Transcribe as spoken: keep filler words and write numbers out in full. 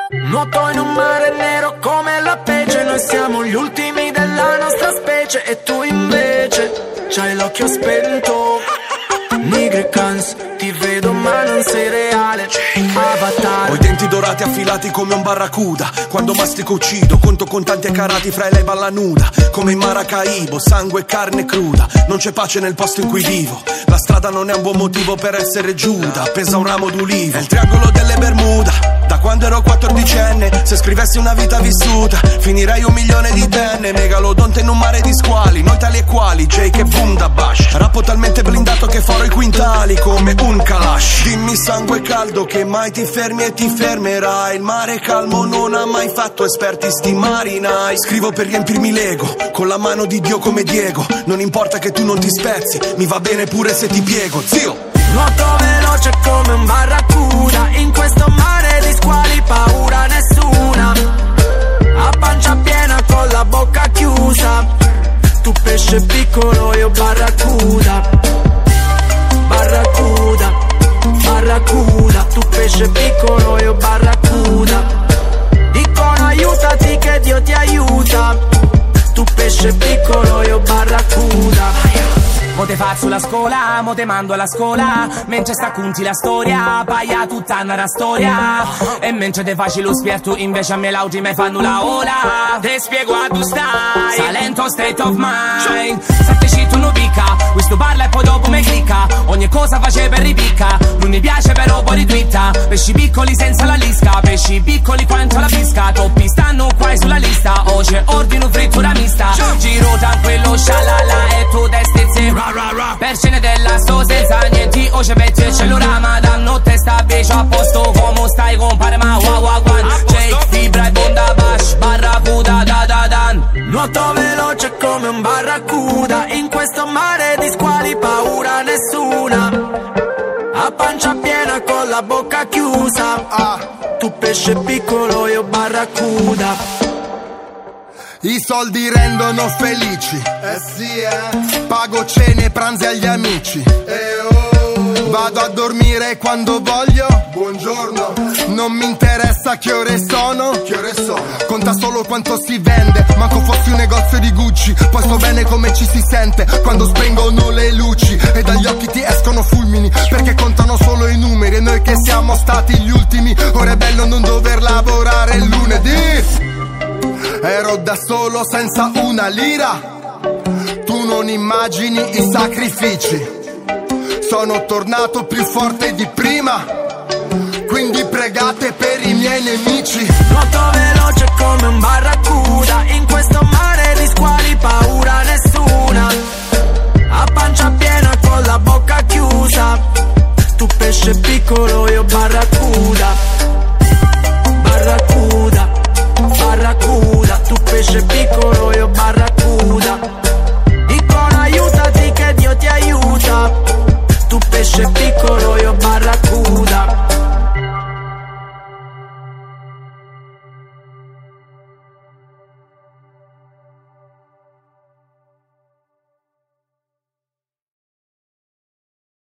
Nuoto in un mare nero come la pece. Noi siamo gli ultimi della nostra specie. E tu invece c'hai l'occhio spento. Nigricans, ti vedo ma non sei reale. Avatar. Ho i denti dorati affilati come un barracuda. Quando mastico uccido, conto contanti e carati fra lei balla nuda. Come in Maracaibo, sangue e carne cruda. Non c'è pace nel posto in cui vivo. La strada non è un buon motivo per essere Giuda. Pesa un ramo d'ulivo. È il triangolo delle Bermuda. Da quando ero quattordicenne, se scrivessi una vita vissuta, finirei un milione di tenne. Megalodonte in un mare di squali. Noi tali e quali, Jake e Bundabash. Rappo talmente blindato che farò i quintali come un Kalash. Dimmi sangue caldo che mai ti fermi e ti fermerai. Il mare calmo non ha mai fatto esperti sti marinai. Scrivo per riempirmi l'ego, con la mano di Dio come Diego. Non importa che tu non ti spezzi, mi va bene pure se ti piego, zio. Nuoto veloce come un barracuda. In questo mare di squali paura nessuna. A pancia piena con la bocca chiusa. Tu pesce piccolo, io barracuda. Barracuda, barracuda. Tu pesce piccolo, io barracuda. Dicono aiutati che Dio ti aiuta. Tu pesce piccolo, io barracuda. Mo te faccio la scuola, mo te mando alla scuola. Mentre sta conti la storia, paia tutta una storia. E mentre te faccio lo spierto, invece a me l'auti me fanno la ola. Te spiego a tu stai, Salento state of mind. Sette ci tu non picca, questo parla e poi dopo me clicca. Ogni cosa face per ripicca, non mi piace però poi ritwitta. Pesci piccoli senza la lisca, pesci piccoli quanto la pisca. Toppi stanno qua sulla lista, o c'è ordine frittura mista. Giro tranquillo, scialala e tu testezze. Per cene della sto senza niente, o c'è petti e cellulama. Danno testa bici a posto, come stai compare ma wow wow wow. Jake, Fibra e Bundabash, barracuda da da dan. Nuoto veloce come un barracuda. In questo mare di squali paura nessuna. A pancia piena con la bocca chiusa. Ah, tu pesce piccolo, io barracuda. I soldi rendono felici, eh sì eh. Pago cene e pranzi agli amici, eh oh. Vado a dormire quando voglio, buongiorno. Non mi interessa che ore sono, che ore sono. Conta solo quanto si vende, manco fossi un negozio di Gucci. Poi so bene come ci si sente quando spengono le luci. E dagli occhi ti escono fulmini, perché contano solo i numeri. E noi che siamo stati gli ultimi, ora è bello non dover lavorare il lunedì. Ero da solo senza una lira. Tu non immagini i sacrifici. Sono tornato più forte di prima. Quindi pregate per i miei nemici. Nuoto veloce come un barracuda. In questo mare di squali paura nessuna. A pancia piena con la bocca chiusa. Tu pesce piccolo, io barracuda. Barracuda, barracuda. Tu pesce piccolo.